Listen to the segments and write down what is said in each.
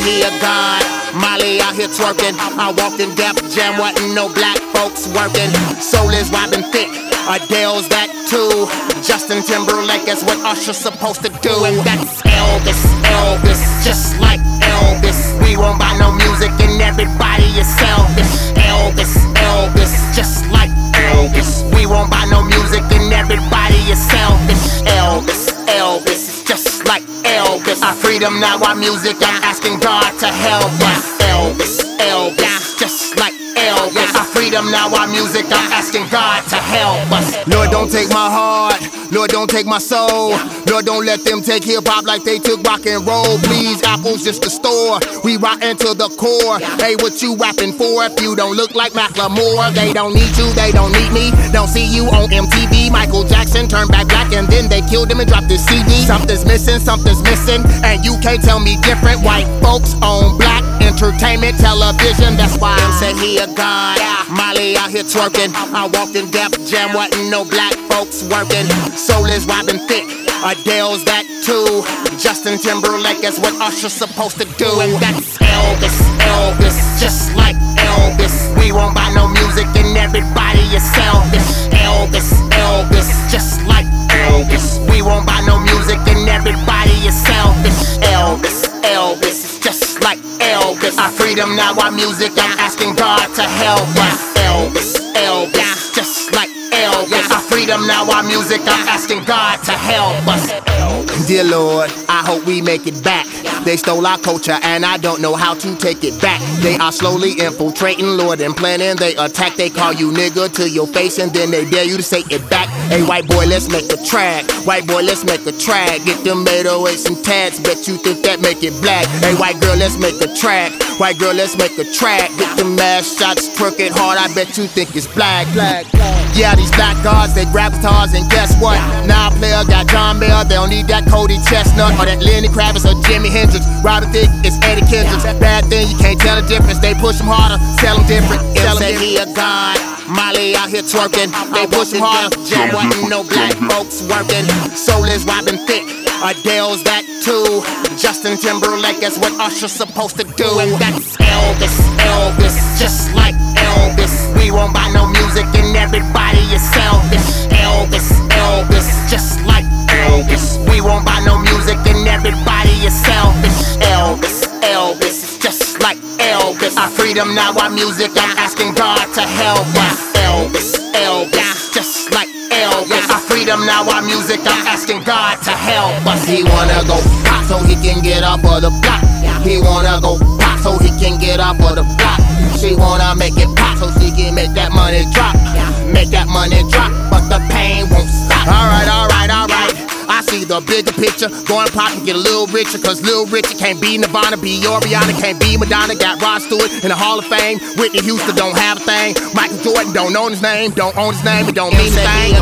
he a god. Molly out here twerking. I walked in Def Jam, wasn't no black folks working. Soul is Robin Thicke, Adele's that too. Justin Timberlake is what Usher's supposed to do. And that's Elvis, Elvis, just like Elvis. We won't buy no music and everybody is selfish. Elvis, Elvis, just like Elvis. We won't buy no music and everybody is selfish. Elvis, Elvis, it's just like Elvis. Our freedom now, our music, I'm asking God to help us. Elvis, Elvis, just like Elvis. Our freedom now, our music, I'm asking God to help us. Lord, don't take my heart. Lord, don't take my soul. Lord, don't let them take hip-hop like they took rock and roll. Please, Apple's just a store. We rockin' to the core. Hey, what you rapping for if you don't look like Macklemore? They don't need you, they don't need me. Don't see you on MTV. Michael Jackson turned back black and then they killed him and dropped his CD. Something's missing, and you can't tell me different. White folks own black entertainment television. That's why them say he a god. Molly out here twerking. I walked in Def Jam, wasn't no black folks working. Soul is Robin Thicke, Adele's that too. Justin Timberlake is what Usher's supposed to do. And that's Elvis, Elvis, just like Elvis. We won't buy no music and everybody is selfish. Elvis, Elvis, just like Elvis. We won't buy no music and everybody is selfish. Elvis, Elvis, it's just like Elvis. Our freedom now, our music, I'm asking God to help us. Elvis, Elvis, just like Elvis. Our freedom now, our music, I'm asking God to help us. Dear Lord, I hope we make it back. They stole our culture and I don't know how to take it back. They are slowly infiltrating, Lord, and planning. They attack, they call you nigga to your face and then they dare you to say it back. Hey, white boy, let's make a track. White boy, let's make a track. Get them 808s and tats, bet you think that make it black. Hey, white girl, let's make a track. White girl, let's make a track. Get them mass shots, twerk it hard, I bet you think it's black. Yeah, these black guards, they grab guitars and guess what? Now a player got John Mayer, they don't need that Cody Chestnut or that Lenny Kravitz or Jimi Hendrix. Robin Thicke is Eddie Kendricks. Bad thing, you can't tell the difference. They push him harder, sell him different. Tell him he a god. Molly out here twerking. They push him harder. Jam wasn't no black folks working. Soul is Robin Thicke, Adele's that too. Justin Timberlake is what Usher's supposed to do. And that's Elvis, Elvis, just like Elvis. We won't buy no music and everybody is selfish. Elvis, Elvis, just like Elvis. We won't buy no music and everybody is selfish. Elvis, Elvis, it's just like Elvis. Our freedom now, our music, I'm asking God to help us. Elvis, Elvis, just like Elvis. Our freedom now, our music, I'm asking God to help us. He wanna go pop so he can get up of the block. He wanna go pop so he can get up of the block. She wanna make it pop so she can make that money drop. Make that money drop, but the pain won't stop. Alright, alright, alright. I see the bigger picture. Going pop and get a little richer, cause Lil Richard can't be Nirvana, be Oriana, can't be Madonna. Got Rod Stewart in the Hall of Fame. Whitney Houston don't have a thing. Michael Jordan don't own his name, don't own his name, it don't mean a thing.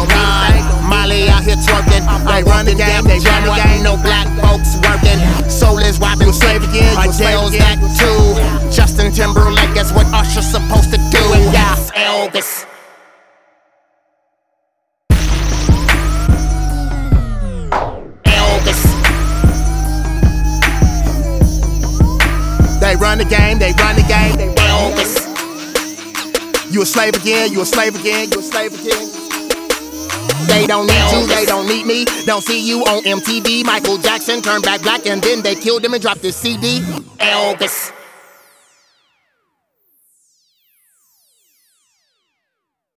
Molly out here twerking. They run the game, they run the game. No black folks working. Soul is Robin, you a slave again, you a slave again. That too. Justin Timberlake is what Usher's supposed to do. And that's Elvis. They run the game, they run the game, they Elvis. You a slave again, you a slave again, you a slave again. They don't need you, they don't need me. Don't see you on MTV. Michael Jackson turned back black and then they killed him and dropped his CD. Elvis.